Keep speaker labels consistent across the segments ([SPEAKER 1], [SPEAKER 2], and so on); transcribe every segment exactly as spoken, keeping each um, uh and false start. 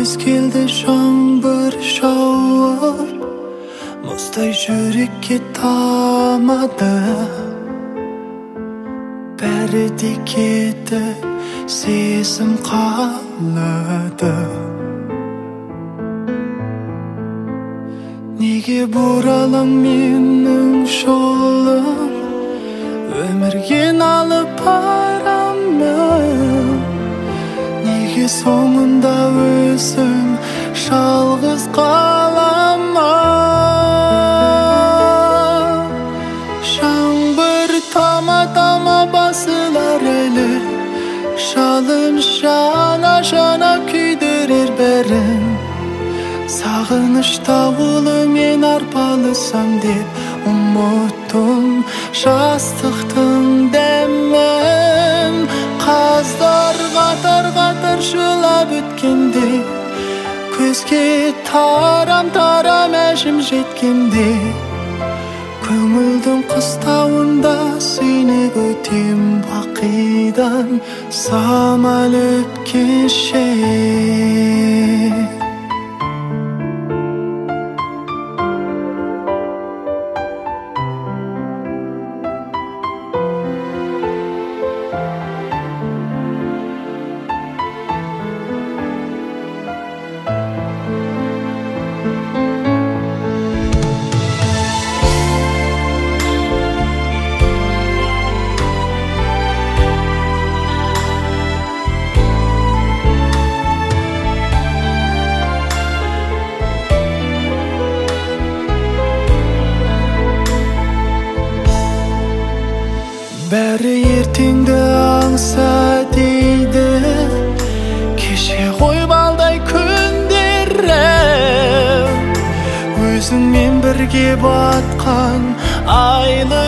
[SPEAKER 1] Күз келді жаңбыр жауыр, мұздай жүрекке тамады. Бәрі де кетіп, сезім қалады. Неге бұралам менің жолым, өмірген алып барамын? Неге соңында өзім жалғыз қаламын? Жаңбыр тама-тама басылар әлі, жалын жана-жана күйдірер бәрін. Сағыныш дауылы мен арпалысам деп ұмыттым жастықтың дәмін. Қаздар қатар-қатар жылап өткенде, көзге тарам-тарам әжім жеткенде, көңілдің қыстауында сені күтем бақидан самал өткенше. Бәрі ертеңді аңса дейді, кеше ғой балдай күндерім, өзіңмен бірге батқан айлы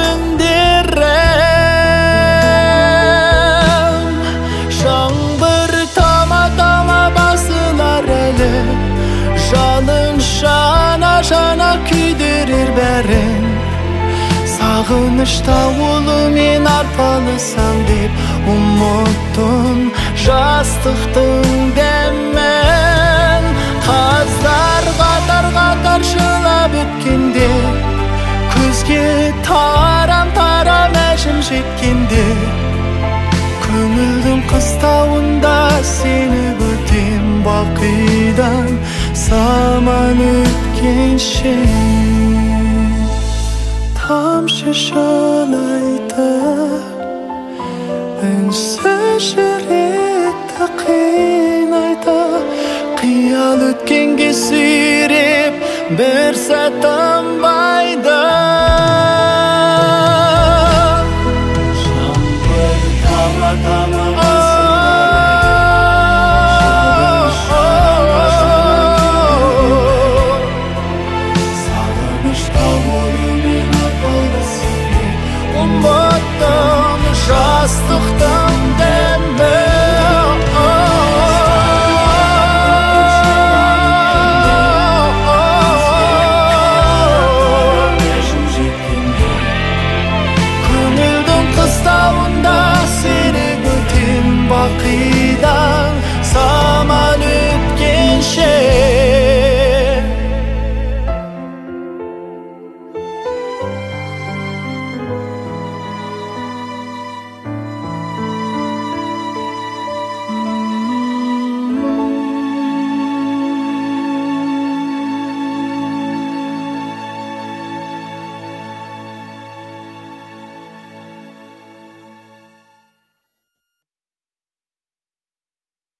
[SPEAKER 1] түндерім. Жаңбыр тама-тама басылар әлі, жалын жана-жана күйдірер бәрін. Сағыныш дауылы мен арпалысам деп ұмыттым жастықтың дәмін. Қаздар қатар-қатар жылап өткенде, көзге тарам-тарам әжім жеткенде, көңілдің қыстауында сені күтем бақидан самал өткенше. Тамшы жылайды, үнсіз жүректі қинайды, қиял өткенге сүйреп бір сәт тынбайды. Жаңбыр тама-тама ұмыттым жастықтың